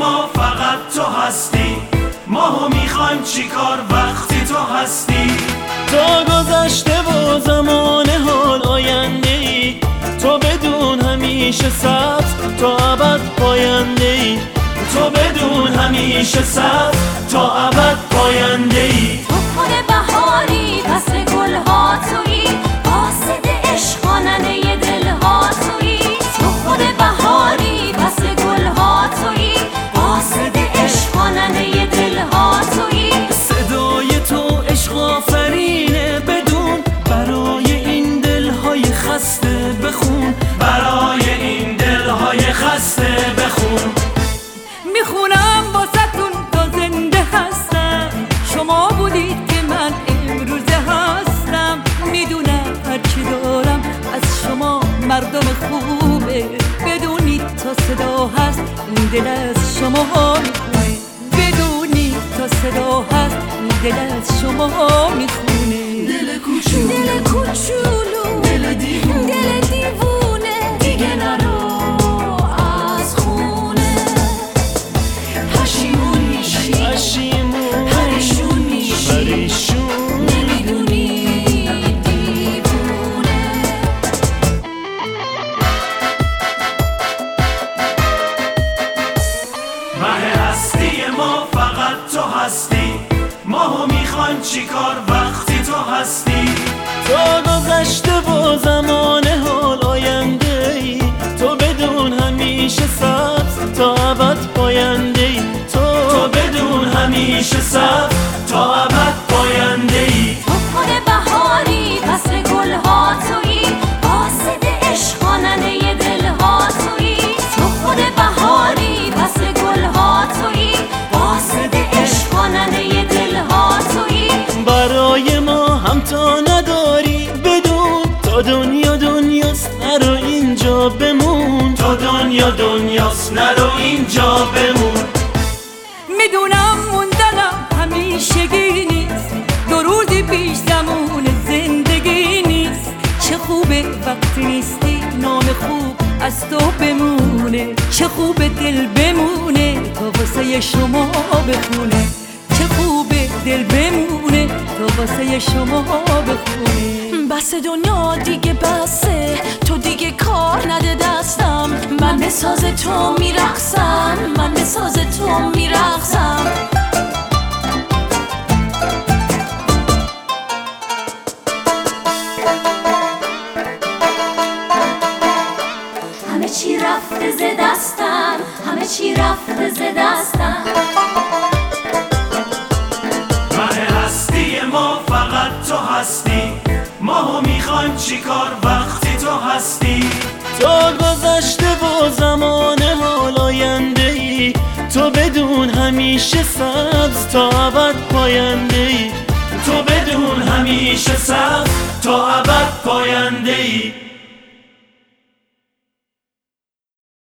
ما فقط تو هستی، ماهو میخوایم چیکار وقتی تو هستی. تا گذشته و زمان حال آینده ای، تو بدون همیشه سبز تا ابد پاینده ای، تو بدون همیشه سبز تا ابد پاینده ای. تو خود بهاری فصل گلها تویی، قاصد عشق خواننده دلها تویی. تو خود بهاری فصل گلها تویی، قاصد عشق خواننده دلها تویی. صدای تو عشق آفرینه بدون، برای این دلهای خسته بخون، برای این دلهای خسته بخون. میخونم واسه‌تون تا زنده هستم، شما بودید که من امروزه هستم. میدونم هرچی دارم از شما مردم خوبه، بدونید تا صدا هست این دل از شما میخونه، بدونید تا صدا هست این دل از شما میخونه. دل کوچولو، دل کوچولو، دل دیوونه، دل دیوونه، دیگه نرو از خونه. پشیمون میشی، پشیمون پریشون میشی، پریشون نمیدونی دیوونه. مه هستی ما فقط تو هستی، ماهو میخوایم چیکار وقتی تو هستی. تا گذشته و زمان حال آینده ای، تو بدون همیشه سبز تا ابد پاینده ای، تو بدون همیشه سبز تا ابد پاینده ای. تو خود بهاری فصل گلها تویی، قاصد عشق خواننده دلها تویی. تو خود بهاری فصل گلها تویی، قاصد عشق خواننده دلها تویی. برای ما همتا نداری بدون، تا دنیا دنیاست نرو اینجا بمون، تو دنیا دنیاست نرو اینجا بمون. میدونم موندنم همیشگی نیست، دو روزی پیش زمان زندگی نیست. چه خوبه وقتی نیستی نام خوب از تو بمونه، چه خوبه دل بمونه تا واسه شما بخونه، چه خوبه دل بمونه تا واسه شما بخونه. بس دنیا دیگه بسه، تو دیگه کار نده دستم، من به ساز تو میرقصم، من به ساز تو میرقصم. همه چی رفته ز دستم، همه چی رفته ز دستم. مه هستی ما فقط تو هستی، ماهو میخوایم چیکار وقتی تو هستی. تا گذشته و زمان حال آینده ای، تو بدون همیشه سبز تا ابد پاینده ای، تو بدون همیشه سبز تا ابد پاینده ای.